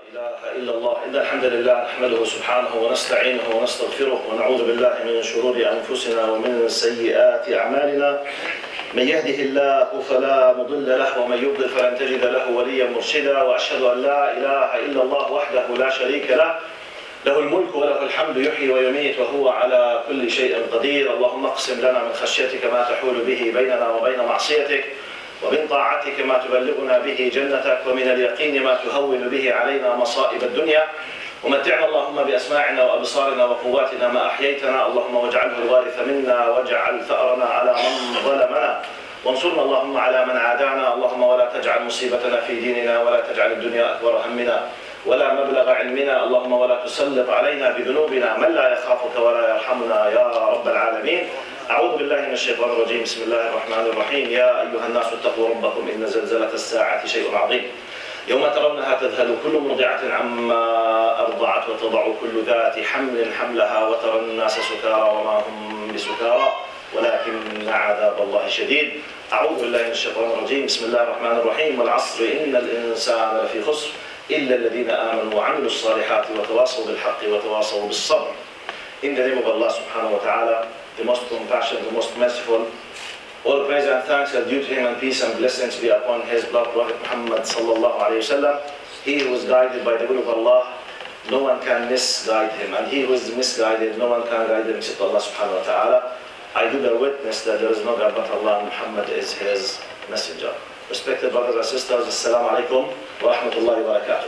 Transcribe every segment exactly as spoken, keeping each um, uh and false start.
إله إلا الله إن الحمد لله نحمده سبحانه ونستعينه ونستغفره ونعوذ بالله من شرور أنفسنا ومن سيئات أعمالنا من يهده الله فلا مضل له ومن يضلل فلن تجد له وليا مرشدا وأشهد أن لا إله إلا الله وحده لا شريك له له الملك وله الحمد يحيي ويميت وهو على كل شيء قدير. اللهم اقسم لنا من خشيتك ما تحول به بيننا وبين معصيتك ومن طاعتك ما تبلغنا به جنتك ومن اليقين ما تهون به علينا مصائب الدنيا ومتعنا اللهم بأسماعنا وأبصارنا وقواتنا ما أحييتنا اللهم واجعله الوارث منا واجعل ثأرنا على من ظلمنا وانصرنا اللهم على من عادانا اللهم ولا تجعل مصيبتنا في ديننا ولا تجعل الدنيا أكبر همنا ولا مبلغ علمنا اللهم ولا تسلط علينا بذنوبنا من لا يخافك ولا يرحمنا يا رب العالمين. أعوذ بالله من الشيطان الرجيم. بسم الله الرحمن الرحيم. يا أيها الناس اتقوا ربكم إن زلزلة الساعة شيء عظيم يوم ترونها تذهل كل مرضعة عما أرضعت وتضع كل ذات حمل حملها وترى الناس سكارى وما هم بسكارى ولكن عذاب الله شديد. أعوذ بالله من الشيطان الرجيم. بسم الله الرحمن الرحيم. والعصر إن الإنسان لفي خسر إلا الذين آمنوا وعملوا الصالحات وتواصوا بالحق وتواصوا بالصبر. In the name of Allah subhanahu wa ta'ala, the most compassionate, the most merciful, all praise and thanks are due to him and peace and blessings be upon his beloved Prophet Muhammad sallallahu alayhi wa sallam. He who is guided by the will of Allah, no one can misguide him, and he who is misguided, no one can guide him except Allah subhanahu wa ta'ala. I do bear witness that there is no God but Allah and Muhammad is his messenger. Respected brothers and sisters, Assalamu alaikum wa rahmatullahi wa barakatuh.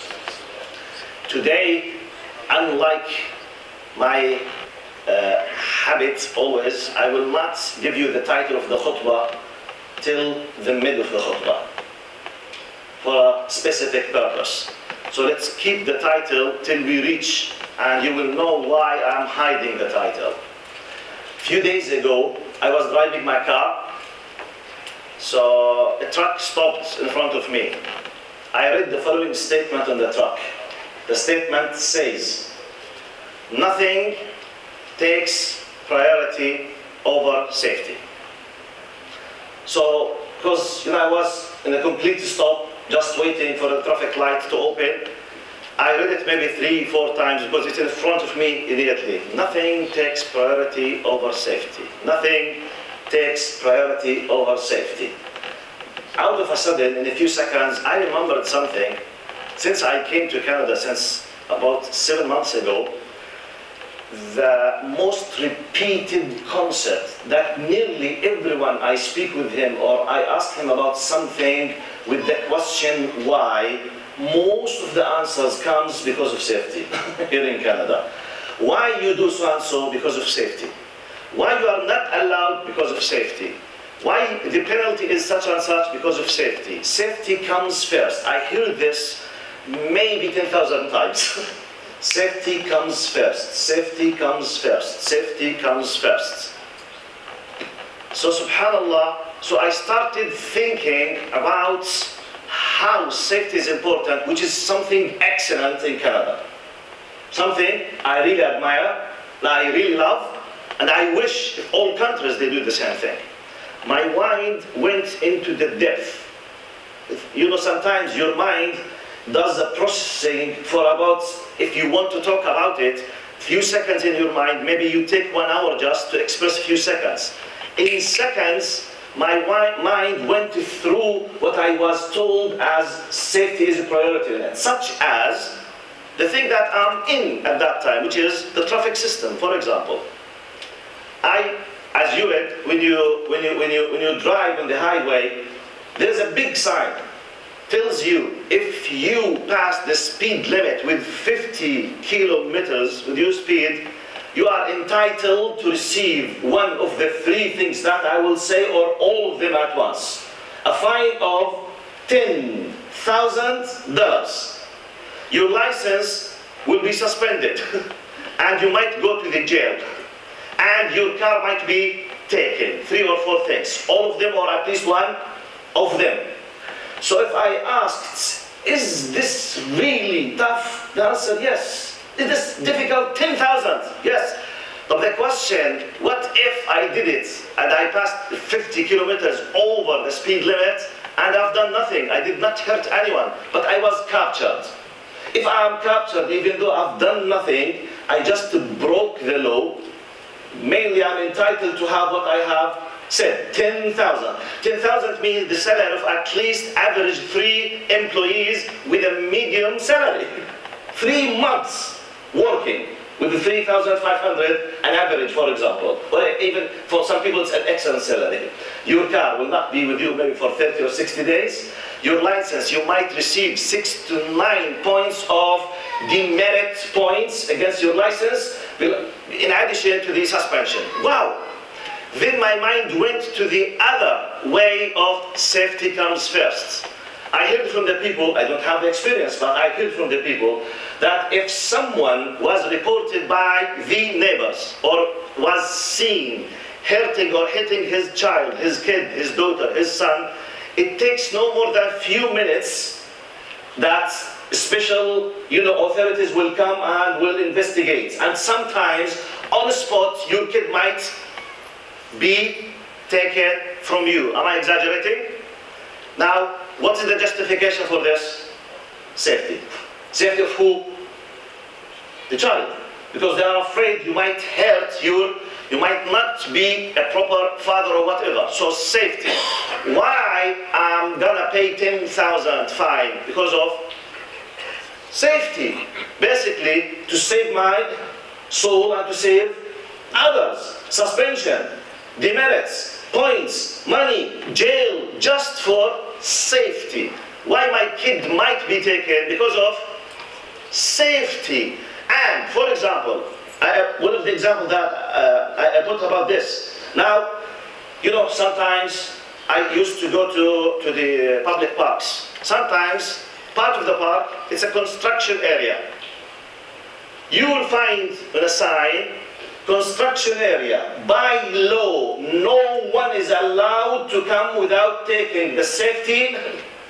Today, unlike my uh, habit always, I will not give you the title of the khutbah till the middle of the khutbah for a specific purpose. So let's keep the title till we reach, and you will know why I'm hiding the title. A few days ago, I was driving my car. So a truck stopped in front of me. I read the following statement on the truck. The statement says, "Nothing takes priority over safety." So, because you know, I was in a complete stop, just waiting for the traffic light to open, I read it maybe three, four times because it's in front of me immediately. Nothing takes priority over safety. Nothing takes priority over safety. Out of a sudden, in a few seconds, I remembered something. Since I came to Canada since about seven months ago, the most repeated concept that nearly everyone I speak with him or I ask him about something with the question why, most of the answers comes because of safety here in Canada. Why you do so and so? Because of safety. Why you are not allowed? Because of safety. Why the penalty is such and such? Because of safety. Safety comes first. I hear this maybe ten thousand times. Safety comes first. Safety comes first. Safety comes first. So subhanallah, so I started thinking about how safety is important, which is something excellent in Canada. Something I really admire, I really love, and I wish if all countries they do the same thing. My mind went into the depth. You know, sometimes your mind does the processing for about, if you want to talk about it, few seconds in your mind, maybe you take one hour just to express a few seconds. In seconds, my mind went through what I was told as safety is a priority in it, such as the thing that I'm in at that time, which is the traffic system, for example. I, as you read, when you, when you, when you, when you drive on the highway, there's a big sign tells you if you pass the speed limit with fifty kilometers with your speed, you are entitled to receive one of the three things that I will say, or all of them at once. A fine of ten thousand dollars. Your license will be suspended and you might go to the jail. And your car might be taken. Three or four things. All of them or at least one of them. So if I asked, is this really tough? The answer, yes. Is this difficult? ten thousand? Yes. But the question, what if I did it and I passed fifty kilometers over the speed limit and I've done nothing? I did not hurt anyone, but I was captured. If I'm captured, even though I've done nothing, I just broke the law, mainly I'm entitled to have what I have said, ten thousand. ten thousand means the salary of at least average three employees with a medium salary. Three months working with the three thousand five hundred, an average, for example. Or even for some people, it's an excellent salary. Your car will not be with you maybe for thirty or sixty days. Your license, you might receive six to nine points of demerit points against your license, in addition to the suspension. Wow! Then my mind went to the other way of safety comes first. I heard from the people, I don't have the experience, but I heard from the people that if someone was reported by the neighbors or was seen hurting or hitting his child, his kid, his daughter, his son, it takes no more than a few minutes that special, you know, authorities will come and will investigate. And sometimes, on the spot, your kid might be taken from you. Am I exaggerating? Now, what is the justification for this? Safety. Safety of who? The child. Because they are afraid you might hurt your, you might not be a proper father or whatever. So safety. Why I'm gonna pay ten thousand fine? Because of safety. Basically, to save my soul and to save others. Suspension, demerits, points, money, jail, just for safety. Why my kid might be taken? Because of safety. And, for example, I, one of the examples that uh, I, I put about this. Now, you know, sometimes I used to go to, to the public parks. Sometimes, part of the park, it's a construction area. You will find on a sign, construction area. By law, no one is allowed to come without taking the safety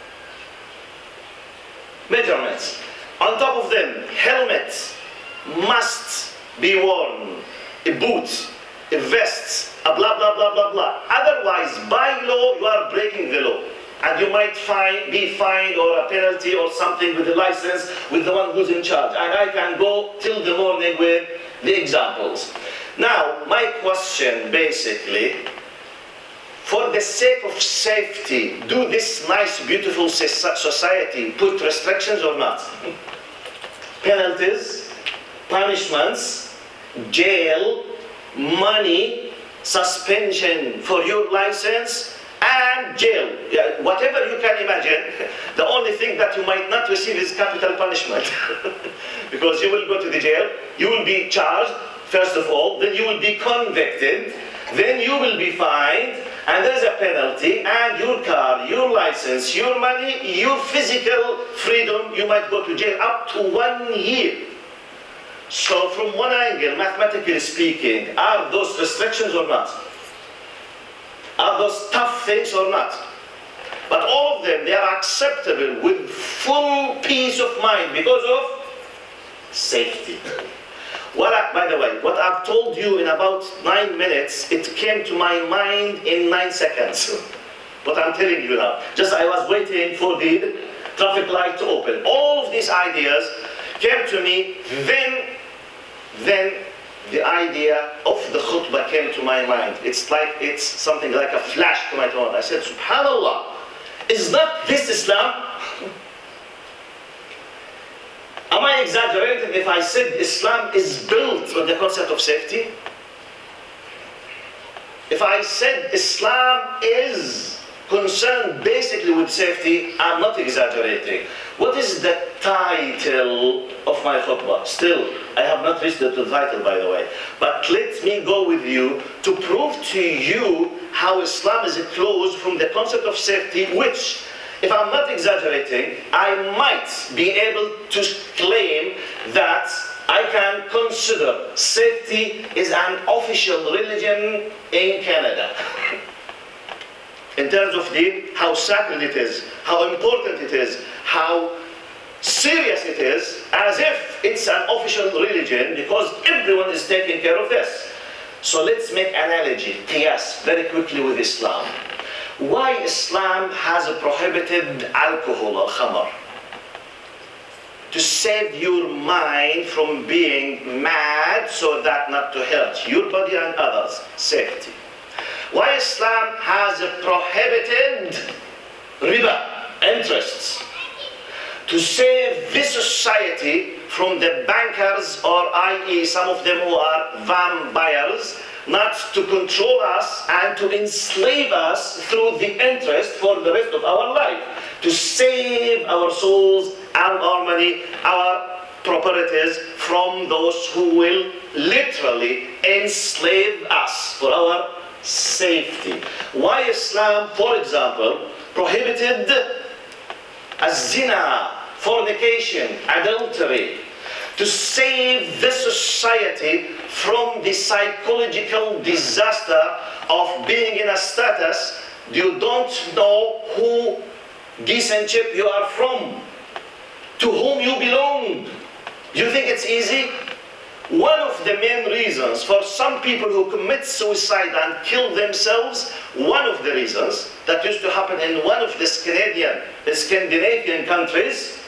measurements. On top of them, helmets must be worn, a boot, a vest, a blah, blah, blah, blah, blah. Otherwise, by law, you are breaking the law. And you might fine, be fined or a penalty or something with the license with the one who's in charge. And I can go till the morning with the examples. Now, my question basically, for the sake of safety, do this nice, beautiful society put restrictions or not? Penalties, punishments, jail, money, suspension for your license, and jail. Yeah, whatever you can imagine, the only thing that you might not receive is capital punishment. Because you will go to the jail, you will be charged, first of all, then you will be convicted, then you will be fined, and there's a penalty, and your car, your license, your money, your physical freedom, you might go to jail up to one year. So from one angle, mathematically speaking, are those restrictions or not? Are those tough things or not? But all of them, they are acceptable with full peace of mind because of safety. What I, by the way, what I've told you in about nine minutes, it came to my mind in nine seconds. What I'm telling you now. Just I was waiting for the traffic light to open. All of these ideas came to me, then, then the idea of the khutbah came to my mind. It's like, it's something like a flash to my mind. I said, SubhanAllah, is not this Islam? Am I exaggerating if I said Islam is built on the concept of safety? If I said Islam is concerned basically with safety, I'm not exaggerating. What is the title of my khutbah? Still, I have not reached the title, by the way. But let me go with you to prove to you how Islam is closed from the concept of safety, which, if I'm not exaggerating, I might be able to claim that I can consider safety is an official religion in Canada. In terms of the, how sacred it is, how important it is, how serious it is, as if it's an official religion, because everyone is taking care of this. So let's make analogy, qiyas, very quickly with Islam. Why Islam has prohibited alcohol, al-khamar? to save your mind from being mad so that not to hurt your body and others. Safety. Why Islam has prohibited riba, interests, to save this society from the bankers, or that is some of them who are vampires, not to control us and to enslave us through the interest for the rest of our life, to save our souls and our money, our properties from those who will literally enslave us for our safety. Why Islam, for example, prohibited az-zina, fornication, adultery, to save the society from the psychological disaster of being in a status you don't know who decent ship you are from, to whom you belong. You think it's easy? One of the main reasons for some people who commit suicide and kill themselves, one of the reasons that used to happen in one of the Scandinavian, the Scandinavian countries,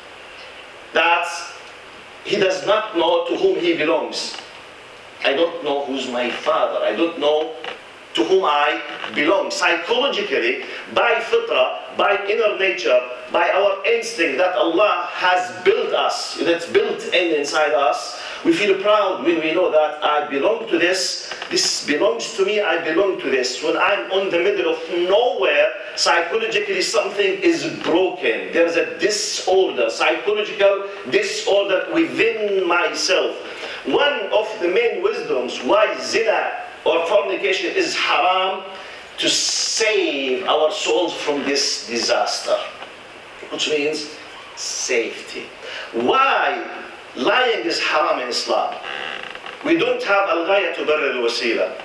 that he does not know to whom he belongs. I don't know who's my father. I don't know to whom I belong. Psychologically, by fitra, by inner nature, by our instinct that Allah has built us, that's built in inside us, we feel proud when we know that I belong to this, this belongs to me, I belong to this. When I'm in the middle of nowhere, psychologically something is broken. There's a disorder, psychological disorder within myself. One of the main wisdoms why zina or fornication is haram, to save our souls from this disaster, which means safety. Why lying is haram in Islam? We don't have al-ghaya tubarrir al-wasila.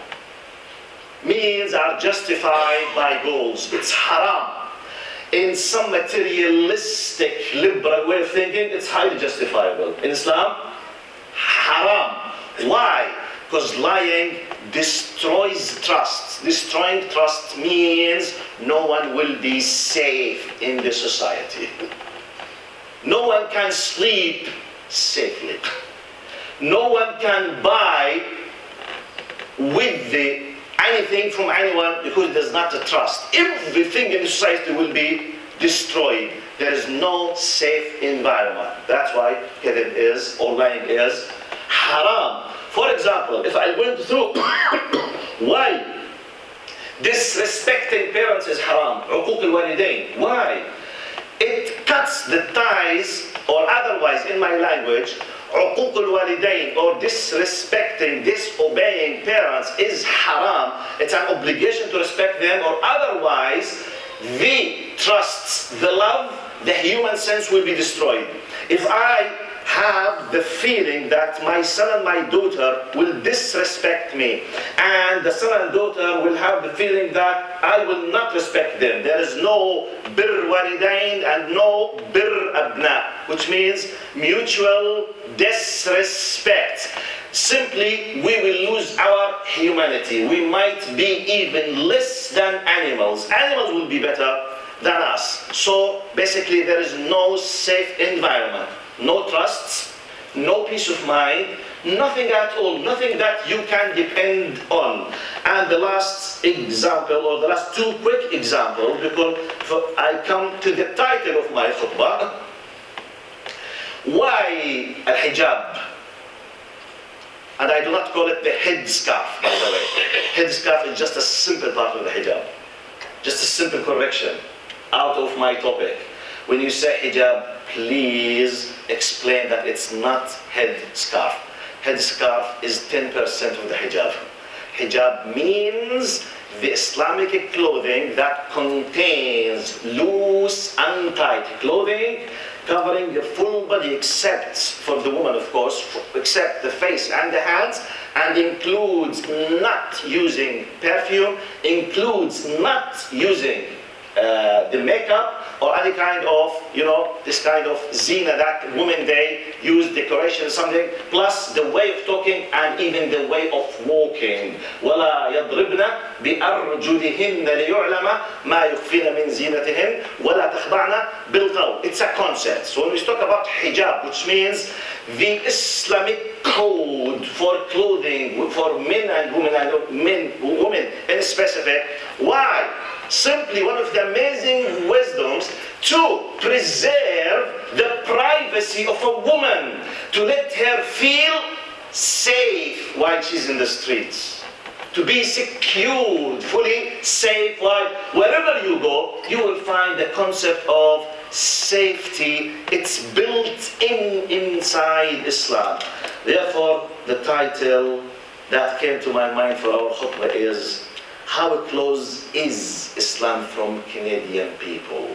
Means are justified by goals. It's haram. In some materialistic, liberal way of thinking, it's highly justifiable. In Islam, haram. Why? Because lying destroys trust. Destroying trust means no one will be safe in the society. No one can sleep safely. No one can buy with the anything from anyone because it does not trust. Everything in the society will be destroyed. There is no safe environment. That's why kadhib is, or lying is, haram. For example, if I went through why disrespecting parents is haram, uquq al-walidain. Why? It cuts the ties, or otherwise in my language, uquq al-walidain, or disrespecting, disobeying parents is haram. It's an obligation to respect them, or otherwise the trusts, the love, the human sense will be destroyed. If I have the feeling that my son and my daughter will disrespect me, and the son and daughter will have the feeling that I will not respect them, there is no bir walidain and no bir abna, which means mutual disrespect. Simply, we will lose our humanity. We might be even less than animals. Animals will be better than us. So basically, there is no safe environment. No trusts, no peace of mind, nothing at all, nothing that you can depend on. And the last example, or the last two quick examples, because I come to the title of my khutbah. Why al-hijab? And I do not call it the headscarf, by the way. Headscarf is just a simple part of the hijab. Just a simple correction out of my topic. When you say hijab, please explain that it's not headscarf. Headscarf is ten percent of the hijab. Hijab means the Islamic clothing that contains loose and tight clothing covering the full body except for the woman, of course, except the face and the hands, and includes not using perfume, includes not using uh, the makeup, or any kind of, you know, this kind of zina that women, they use decoration or something, plus the way of talking and even the way of walking. وَلَا يَضْرِبْنَ بِأَرْجُلِهِنَّ لِيُعْلَمَ مَا يُخْفِينَ مِنْ زِينَتِهِنَّ وَلَا تَخْضَعْنَ بِالْقَوْلِ. It's a concept. So when we talk about hijab, which means the Islamic code for clothing for men and women, and men, women in specific. Why? Simply one of the amazing wisdoms to preserve the privacy of a woman, to let her feel safe while she's in the streets, to be secured, fully safe while wherever you go, you will find the concept of safety. It's built in inside Islam. Therefore, the title that came to my mind for our khutbah is, how close is Islam from Canadian people?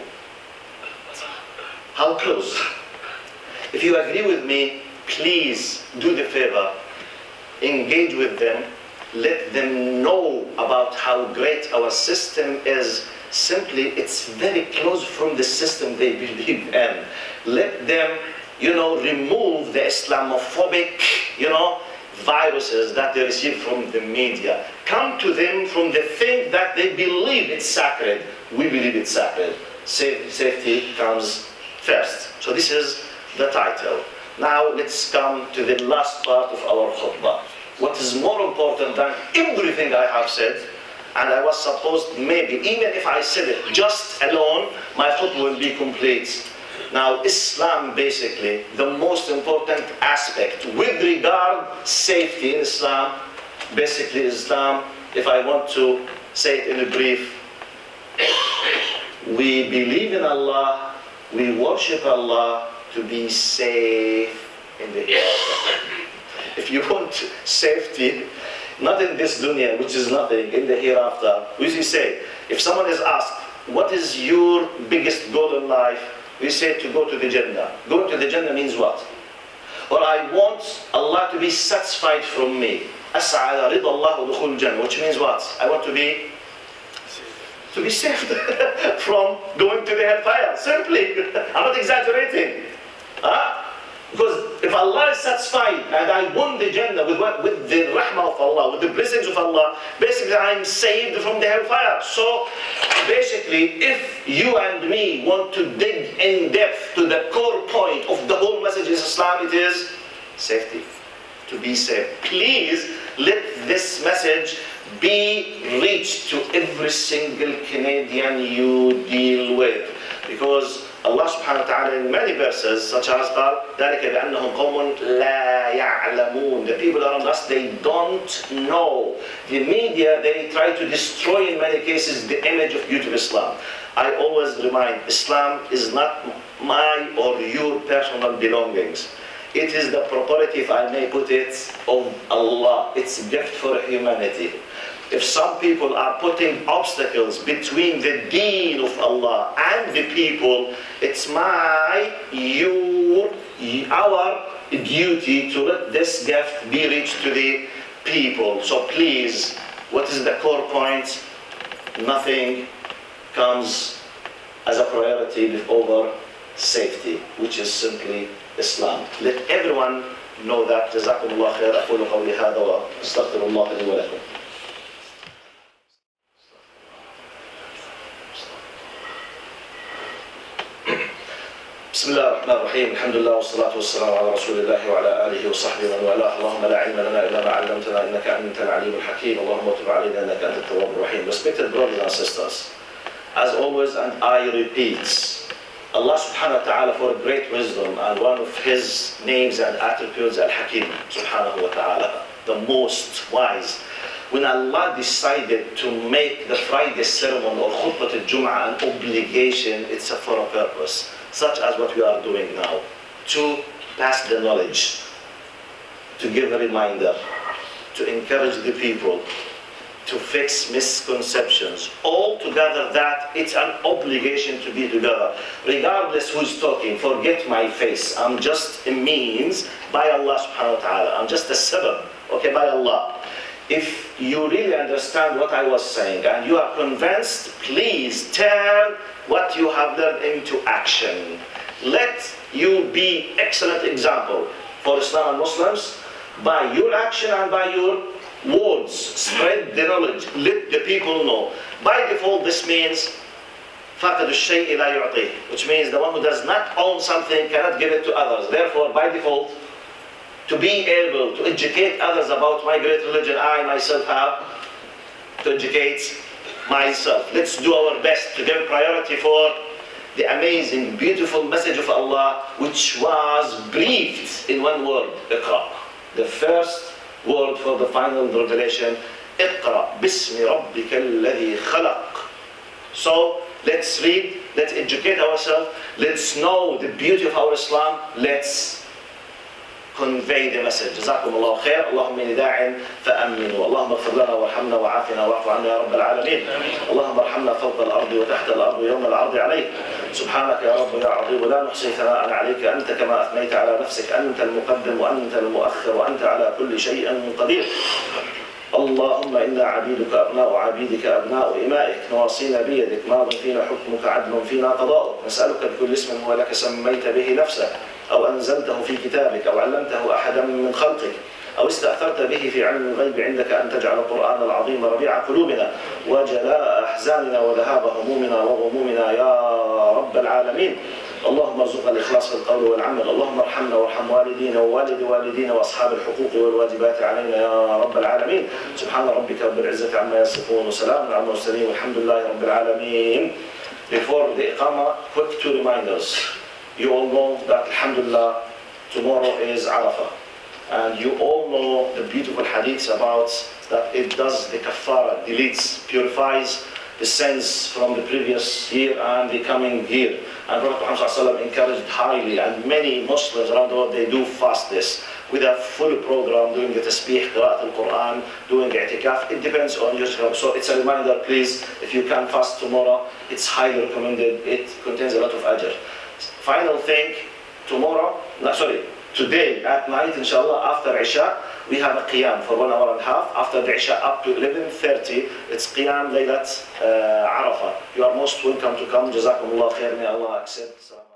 How close? If you agree with me, please do the favor, engage with them, let them know about how great our system is. Simply, it's very close from the system they believe in. Let them, you know, remove the Islamophobic, you know, viruses that they receive from the media. Come to them from the thing that they believe it's sacred. We believe it's sacred. Safe, safety comes first. So this is the title. Now let's come to the last part of our khutbah. What is more important than everything I have said, and I was supposed, maybe, even if I said it just alone, my khutbah will be complete. Now, Islam, basically, the most important aspect with regard safety in Islam, basically Islam, if I want to say it in a brief, we believe in Allah, we worship Allah to be safe in the hereafter. If you want safety, not in this dunya, which is nothing, in the hereafter, we usually say, if someone is asked, what is your biggest goal in life? We say to go to the Jannah. Going to the Jannah means what? Or I want Allah to be satisfied from me. أسعى رضا الله ودخول الجنة, which means what? I want to be to be saved from going to the hellfire. Simply, I'm not exaggerating. Huh? Because if Allah is satisfied and I won the Jannah with, what, with the rahmah of Allah, with the blessings of Allah, basically I'm saved from the hellfire. So basically, if you and me want to dig in depth to the core point of the whole message of Islam, it is safety, to be safe. Please let this message be reached to every single Canadian you deal with, because Allah subhanahu wa ta'ala in many verses, such as قال ذلك بأنهم قوم لا يعلمون. The people around us, they don't know. The media, they try to destroy in many cases the image of beauty of Islam. I always remind, Islam is not my or your personal belongings. It is the property, if I may put it, of Allah. It's a gift for humanity. If some people are putting obstacles between the deen of Allah and the people, it's my, your, our duty to let this gift be reached to the people. So please, what is the core point? Nothing comes as a priority over safety, which is simply Islam. Let everyone know that. جزاكم الله خير. أقول قولي هذا وأستغفر الله لي ولكم. بسم الله الرحمن الرحيم. الحمد لله والصلاة والسلام على رسول الله وعلى آله وصحبه ومن والاه. اللهم لا علم لنا إلا ما علمتنا إنك أنت العليم الحكيم. اللهم تب علينا إنك أنت التواب الرحيم. Respected brothers and sisters, as always, and I repeat, Allah subhanahu wa ta'ala, for great wisdom, and one of his names and attributes, Al-Hakim subhanahu wa ta'ala, the most wise. When Allah decided to make the Friday sermon or khutbah al-Jum'ah an obligation, it's for a purpose, such as what we are doing now, to pass the knowledge, to give a reminder, to encourage the people, to fix misconceptions. All together, that it's an obligation to be together. Regardless who's talking, forget my face. I'm just a means by Allah subhanahu wa ta'ala. I'm just a sabab, okay, by Allah. If you really understand what I was saying and you are convinced, please turn what you have learned into action. Let you be excellent example for Islam and Muslims by your action and by your words. Spread the knowledge. Let the people know. By default, this means فَقَدُ الشَّيْءِ لَا يُعْطِيهِ, which means the one who does not own something cannot give it to others. Therefore, by default, to be able to educate others about my great religion, I myself have to educate myself. Let's do our best to give priority for the amazing, beautiful message of Allah, which was briefed in one word, Iqra. The first word for the final revelation, Iqra bismi rabbika alladhi khalaq. So let's read, let's educate ourselves, let's know the beauty of our Islam, let's convey the message. جزاكم الله خير. اللهم إني داع فأمنوا. اللهم اغفر لنا وارحمنا وعافنا واعف عنا يا رب العالمين. اللهم ارحمنا فوق الأرض وتحت الأرض يوم العرض عليك. سبحانك يا رب يا عظيم لا نحصي ثناء عليك أنت كما أثنيت على نفسك. أنت المقدم وأنت المؤخر وأنت على كل شيء قدير. اللهم إنا عبيدك أبناء عبيدك أبناء إمائك نواصينا بيدك ماض فينا حكمك عدل فينا قضاؤك. نسألك بكل اسم هو لك سميت به نفسك أو أنزلته في كتابك أو علمته أحدا من خلقك أو استأثرت به في علم الغيب عندك أن تجعل القرآن العظيم ربيع قلوبنا وجلاء أحزاننا وذهاب همومنا وغمومنا يا رب العالمين. اللهم ارزقنا الإخلاص في القول والعمل. اللهم ارحمنا وارحم والدينا ووالد والدينا وأصحاب الحقوق والواجبات علينا يا رب العالمين. سبحان ربك رب العزة عما يصفون وسلام على المرسلين والحمد لله رب العالمين. Before the Iqamah, quick two reminders. You all know that, alhamdulillah, tomorrow is Arafah. And you all know the beautiful hadiths about that it does the kafara, deletes, purifies the sins from the previous year and the coming year. And Prophet Muhammad encouraged highly, and many Muslims around the world, they do fast this with a full program, doing the tasbih, qira'at al-Quran, doing i'tikaf. It depends on your job. So it's a reminder, please, if you can fast tomorrow, it's highly recommended. It contains a lot of ajr. Final thing, tomorrow, no, sorry, today at night, inshallah, after Isha, we have a qiyam for one hour and a half. After the Isha up to eleven thirty, it's qiyam laylat uh, Arafah. You are most welcome to come. Jazakumullah khair. May Allah accept.